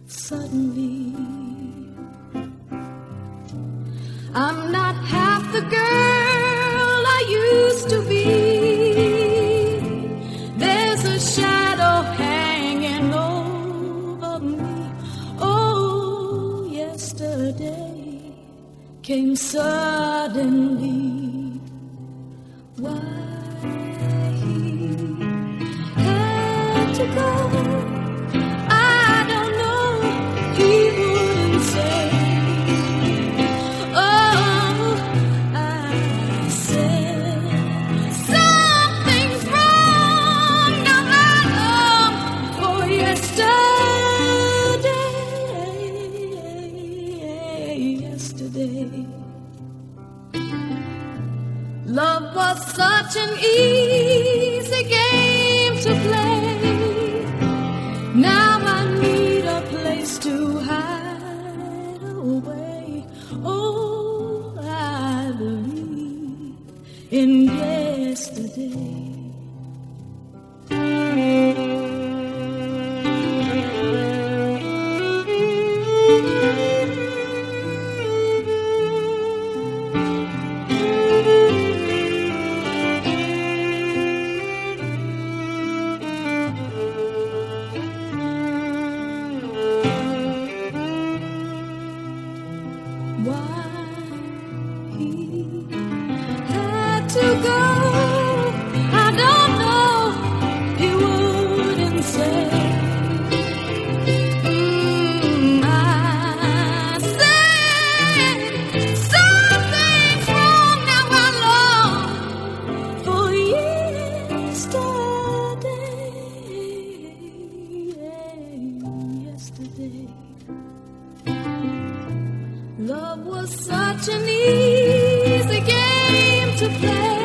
suddenly. I'm not half the girl I used to be. There's a shadow hanging over me. Oh, yesterday came suddenly. Why he had to go, I don't know. He wouldn't say. Oh, I said something's wrong. Now I long for yesterday. Love was such an easy game to play. Now I need a place to hide away. Oh, I believe in yesterday. Why he had to go, I don't know. He wouldn't say. I said something's wrong. Now I long for yesterday. Love was such an easy game to play.